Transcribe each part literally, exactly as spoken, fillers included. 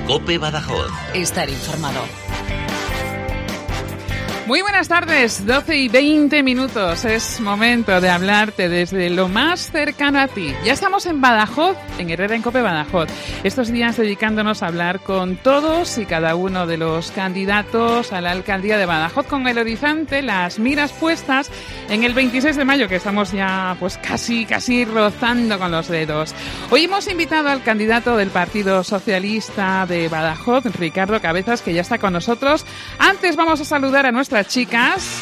COPE Badajoz. Estar informado. Muy buenas tardes, doce y veinte minutos. Es momento de hablarte desde lo más cercano a ti. Ya estamos en Badajoz, en Herrera en COPE Badajoz. Estos días dedicándonos a hablar con todos y cada uno de los candidatos a la alcaldía de Badajoz, con el horizonte, las miras puestas en el veintiséis de mayo, que estamos ya pues casi, casi rozando con los dedos. Hoy hemos invitado al candidato del Partido Socialista de Badajoz, Ricardo Cabezas, que ya está con nosotros. Antes vamos a saludar a nuestra chicas.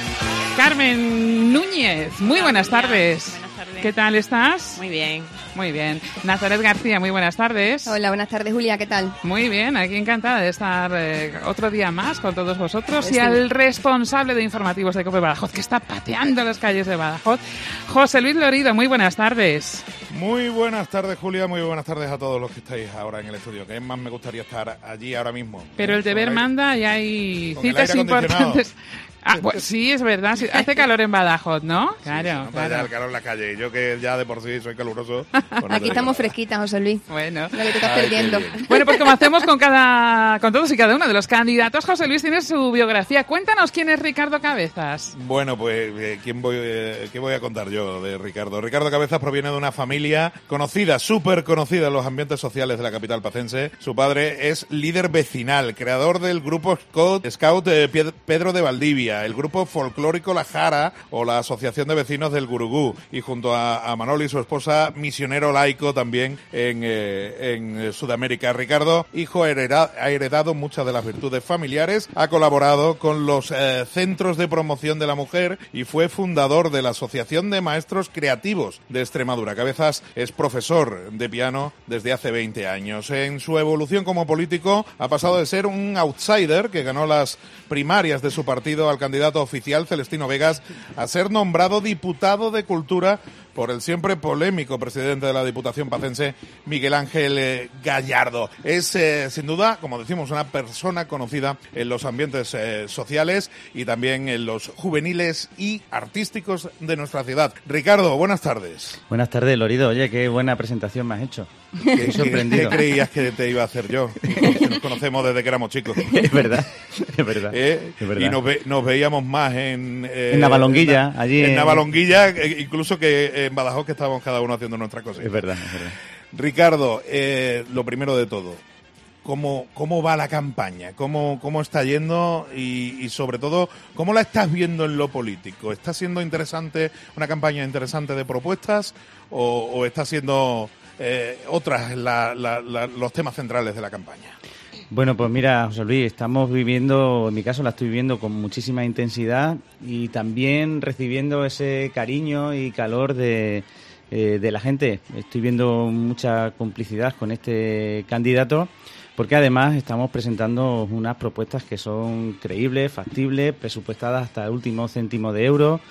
Carmen Núñez, muy buenas tardes. Buenas tardes. ¿Qué tal estás? Muy bien. Muy bien. Nazaret García, muy buenas tardes. Hola, buenas tardes, Julia, ¿qué tal? Muy bien, aquí encantada de estar eh, otro día más con todos vosotros. Pues y sí. al responsable de informativos de COPE Badajoz, que está pateando las calles de Badajoz, José Luis Lorido, muy buenas tardes. Muy buenas tardes, Julia, muy buenas tardes a todos los que estáis ahora en el estudio, que es más me gustaría estar allí ahora mismo. Pero el deber Con manda y hay con el citas aire acondicionado. importantes. Ah, pues sí, es verdad. Sí, hace calor en Badajoz, ¿no? Claro, Sí, se nota claro. ya el calor en la calle. Yo que ya de por sí soy caluroso. Pues no te Aquí digo estamos nada. fresquitas, José Luis. Bueno. Lo que te estás Ay, qué perdiendo. bien. Bueno, pues como hacemos con cada, con todos y cada uno de los candidatos, José Luis tiene su biografía. Cuéntanos quién es Ricardo Cabezas. Bueno, pues, eh, ¿quién voy, eh, ¿qué voy a contar yo de Ricardo? Ricardo Cabezas proviene de una familia conocida, súper conocida en los ambientes sociales de la capital pacense. Su padre es líder vecinal, creador del grupo Scout, Scout eh, Pied- Pedro de Valdivia, el grupo folclórico La Jara o la Asociación de Vecinos del Gurugú, y junto a, a Manoli, su esposa, misionero laico también en, eh, en Sudamérica. Ricardo, hijo, hereda- ha heredado muchas de las virtudes familiares, ha colaborado con los eh, centros de promoción de la mujer y fue fundador de la Asociación de Maestros Creativos de Extremadura. Cabezas es profesor de piano desde hace veinte años. En su evolución como político ha pasado de ser un outsider que ganó las primarias de su partido al candidato oficial Celestino Vegas a ser nombrado diputado de Cultura por el siempre polémico presidente de la Diputación pacense, Miguel Ángel eh, Gallardo. Es, eh, sin duda, como decimos, una persona conocida en los ambientes eh, sociales y también en los juveniles y artísticos de nuestra ciudad. Ricardo, buenas tardes. Buenas tardes, Lorido. Oye, qué buena presentación me has hecho. ¿Qué, Estoy qué- sorprendido. qué creías que te iba a hacer yo? Si nos conocemos desde que éramos chicos. Es verdad, es verdad. Eh, es verdad. Y nos, ve- nos veíamos más en... eh, En Navalonguilla, en- allí En en- Navalonguilla, eh, incluso que en Badajoz, que estábamos cada uno haciendo nuestra cosa. Es verdad, es verdad. Ricardo, eh, lo primero de todo, ¿cómo, cómo va la campaña? ¿Cómo, cómo está yendo? Y, y sobre todo, ¿cómo la estás viendo en lo político? ¿Está siendo interesante, una campaña interesante de propuestas o, o está siendo eh, otras la- la- la- los temas centrales de la campaña? Bueno, pues mira, José Luis, estamos viviendo, en mi caso la estoy viviendo con muchísima intensidad y también recibiendo ese cariño y calor de, eh, de la gente. Estoy viendo mucha complicidad con este candidato porque además estamos presentando unas propuestas que son creíbles, factibles, presupuestadas hasta el último céntimo de euro.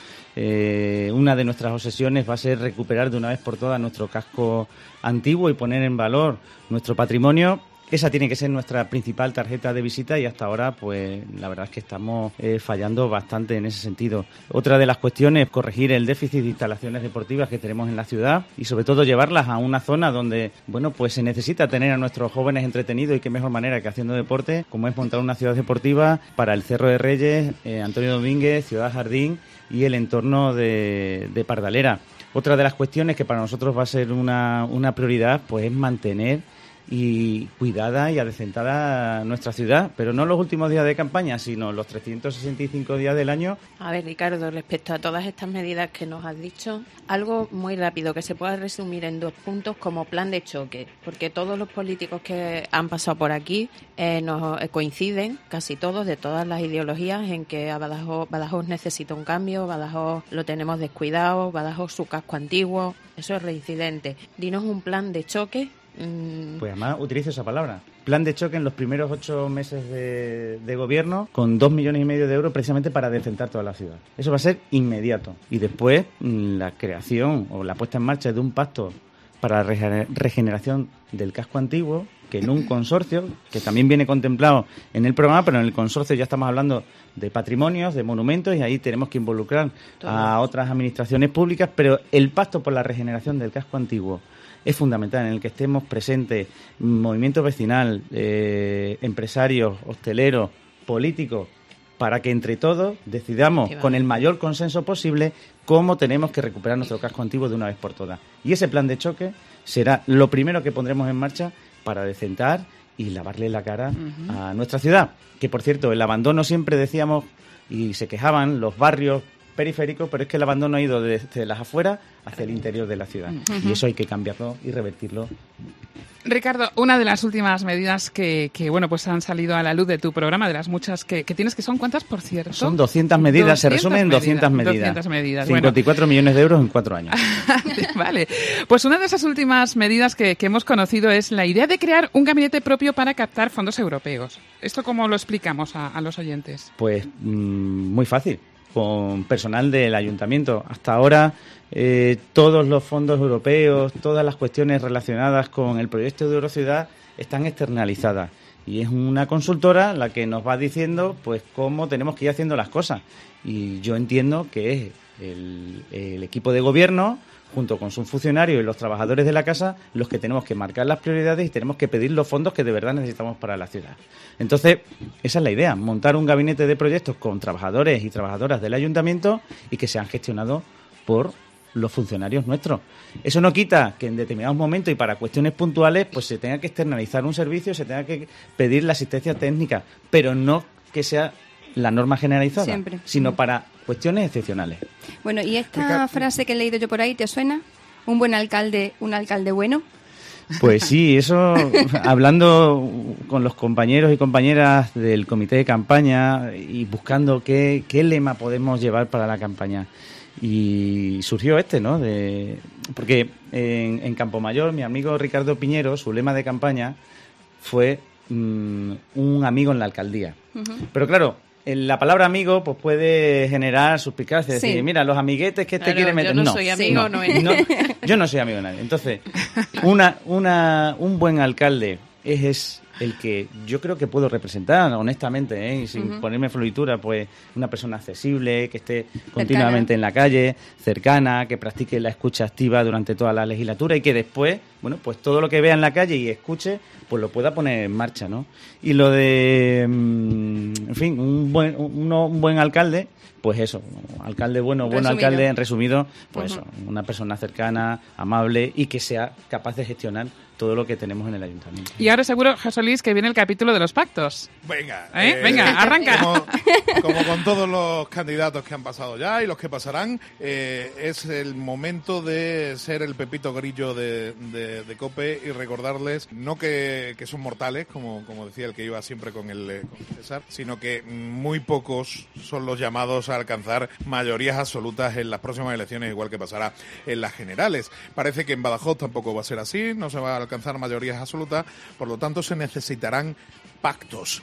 Eh, una de nuestras obsesiones va a ser recuperar de una vez por todas nuestro casco antiguo y poner en valor nuestro patrimonio. Esa tiene que ser nuestra principal tarjeta de visita y hasta ahora, pues la verdad es que estamos eh, fallando bastante en ese sentido. Otra de las cuestiones es corregir el déficit de instalaciones deportivas que tenemos en la ciudad y sobre todo llevarlas a una zona donde, bueno, pues se necesita tener a nuestros jóvenes entretenidos y qué mejor manera que haciendo deporte, como es montar una ciudad deportiva para el Cerro de Reyes, eh, Antonio Domínguez, Ciudad Jardín y el entorno de, de Pardalera. Otra de las cuestiones que para nosotros va a ser una, una prioridad, pues es mantener y cuidada y adecentada nuestra ciudad, pero no los últimos días de campaña, sino los trescientos sesenta y cinco días del año. A ver, Ricardo, respecto a todas estas medidas que nos has dicho, algo muy rápido que se pueda resumir en dos puntos como plan de choque, porque todos los políticos que han pasado por aquí eh, nos eh, coinciden, casi todos, de todas las ideologías, en que a Badajoz, Badajoz necesita un cambio, Badajoz lo tenemos descuidado, Badajoz su casco antiguo, eso es reincidente. Dinos un plan de choque. Pues además utilizo esa palabra. Plan de choque en los primeros ocho meses de, de gobierno con dos millones y medio de euros precisamente para decentar toda la ciudad. Eso va a ser inmediato. Y después la creación o la puesta en marcha de un pacto para la regeneración del casco antiguo que en un consorcio, que también viene contemplado en el programa, pero en el consorcio ya estamos hablando de patrimonios, de monumentos, y ahí tenemos que involucrar Todo. a otras administraciones públicas, pero el pacto por la regeneración del casco antiguo es fundamental, en el que estemos presentes movimiento vecinal, eh, empresarios, hosteleros, políticos, para que entre todos decidamos con el mayor consenso posible cómo tenemos que recuperar nuestro casco antiguo de una vez por todas. Y ese plan de choque será lo primero que pondremos en marcha para decentar y lavarle la cara uh-huh. a nuestra ciudad. Que, por cierto, el abandono siempre decíamos, y se quejaban los barrios periféricos, pero es que el abandono ha ido desde las afueras hacia el interior de la ciudad. Uh-huh. Y eso hay que cambiarlo y revertirlo. Ricardo, una de las últimas medidas que, que bueno, pues han salido a la luz de tu programa, de las muchas que, que tienes, que son ¿cuántas, por cierto? Son doscientas medidas, se resumen en doscientas medidas. doscientas medidas. cincuenta y cuatro bueno. millones de euros en cuatro años. Vale. Pues una de esas últimas medidas que, que hemos conocido es la idea de crear un gabinete propio para captar fondos europeos. ¿Esto cómo lo explicamos a, a los oyentes? Pues mmm, muy fácil. Con personal del ayuntamiento. Hasta ahora eh, todos los fondos europeos, todas las cuestiones relacionadas con el proyecto de Eurociudad están externalizadas, y es una consultora la que nos va diciendo pues cómo tenemos que ir haciendo las cosas, y yo entiendo que es el, el equipo de gobierno junto con sus funcionarios y los trabajadores de la casa los que tenemos que marcar las prioridades y tenemos que pedir los fondos que de verdad necesitamos para la ciudad. Entonces, esa es la idea, montar un gabinete de proyectos con trabajadores y trabajadoras del ayuntamiento y que sean gestionados por los funcionarios nuestros. Eso no quita que en determinados momentos y para cuestiones puntuales pues se tenga que externalizar un servicio, se tenga que pedir la asistencia técnica, pero no que sea la norma generalizada, Siempre. sino para cuestiones excepcionales. Bueno, ¿y esta frase que he leído yo por ahí te suena? ¿Un buen alcalde, un alcalde bueno? Pues sí, eso, hablando con los compañeros y compañeras del comité de campaña y buscando qué, qué lema podemos llevar para la campaña. Y surgió este, ¿no? De, porque en, en Campomayor, mi amigo Ricardo Piñero, su lema de campaña fue mmm, un amigo en la alcaldía. Uh-huh. Pero claro, la palabra amigo pues puede generar suspicacia, sí. decir, mira, los amiguetes que este claro, quiere meter. Yo no, no soy amigo, no, no, es. no, yo no soy amigo de nadie. Entonces, una, una, un buen alcalde es, es el que yo creo que puedo representar, honestamente, ¿eh? Y sin uh-huh. ponerme floritura, pues una persona accesible, que esté continuamente cercana. en la calle, cercana, que practique la escucha activa durante toda la legislatura y que después, bueno, pues todo lo que vea en la calle y escuche, pues lo pueda poner en marcha, ¿no? Y lo de, en fin, un buen, un, un buen alcalde, pues eso, alcalde bueno, buen alcalde, en resumido, pues uh-huh. eso, una persona cercana, amable y que sea capaz de gestionar todo lo que tenemos en el ayuntamiento. Y ahora seguro, José Luis, que viene el capítulo de los pactos. Venga. ¿Eh? Eh, Venga, arranca. Como, como con todos los candidatos que han pasado ya y los que pasarán, eh, es el momento de ser el Pepito Grillo de, de, de COPE y recordarles, no que, que son mortales, como, como decía el que iba siempre con el con César, sino que muy pocos son los llamados a alcanzar mayorías absolutas en las próximas elecciones, igual que pasará en las generales. Parece que en Badajoz tampoco va a ser así, no se va a alcanzar mayorías absolutas, por lo tanto se necesitarán pactos.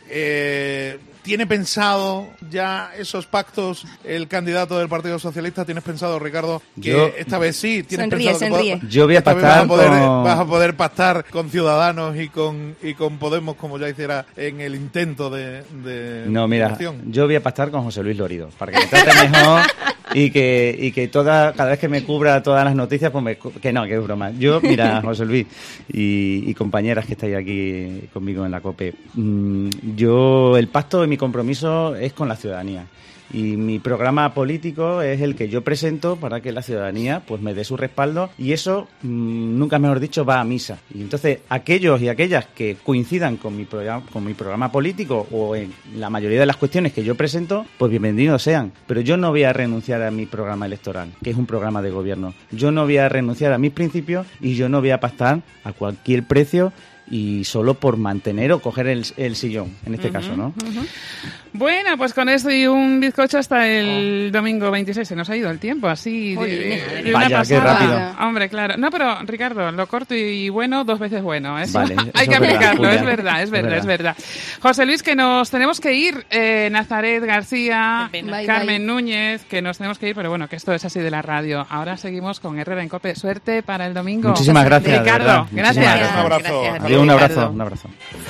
Eh, ¿Tiene pensado ya esos pactos el candidato del Partido Socialista? ¿Tienes pensado, Ricardo, que yo, esta vez sí? ¿Tienes sonríe, pensado sonríe. que yo voy a pactar vas a, poder, con... vas a poder pactar con Ciudadanos y con y con Podemos, como ya hiciera en el intento de, de No, mira, votación? Yo voy a pactar con José Luis Lorido, para que me trate mejor y que y que toda cada vez que me cubra todas las noticias, pues me, que no, que es broma. Yo, mira, José Luis y, y compañeras que estáis aquí conmigo en la COPE, mmm, yo, el pacto de mi compromiso es con la ciudadanía. Y mi programa político es el que yo presento para que la ciudadanía pues me dé su respaldo y eso, mmm, nunca mejor dicho, va a misa. Y entonces aquellos y aquellas que coincidan con mi programa, con mi programa político o en la mayoría de las cuestiones que yo presento, pues bienvenidos sean. Pero yo no voy a renunciar a mi programa electoral, que es un programa de gobierno. Yo no voy a renunciar a mis principios y yo no voy a pactar a cualquier precio y solo por mantener o coger el, el sillón, en este uh-huh, caso, ¿no? Uh-huh. Bueno, pues con esto y un bizcocho hasta el oh. domingo veintiséis. Se nos ha ido el tiempo, así de, de, de Vaya, una qué rápido. Hombre, claro. No, pero, Ricardo, lo corto y bueno, dos veces bueno. ¿eh? Vale, hay que es aplicarlo, verdad, es verdad, es verdad, es verdad. José Luis, que nos tenemos que ir. Eh, Nazaret García, bye, Carmen bye. Núñez, que nos tenemos que ir, pero bueno, que esto es así de la radio. Ahora seguimos con Herrera en COPE. Suerte para el domingo. Muchísimas gracias. Ricardo, gracias. Un abrazo. Gracias. un abrazo, un abrazo.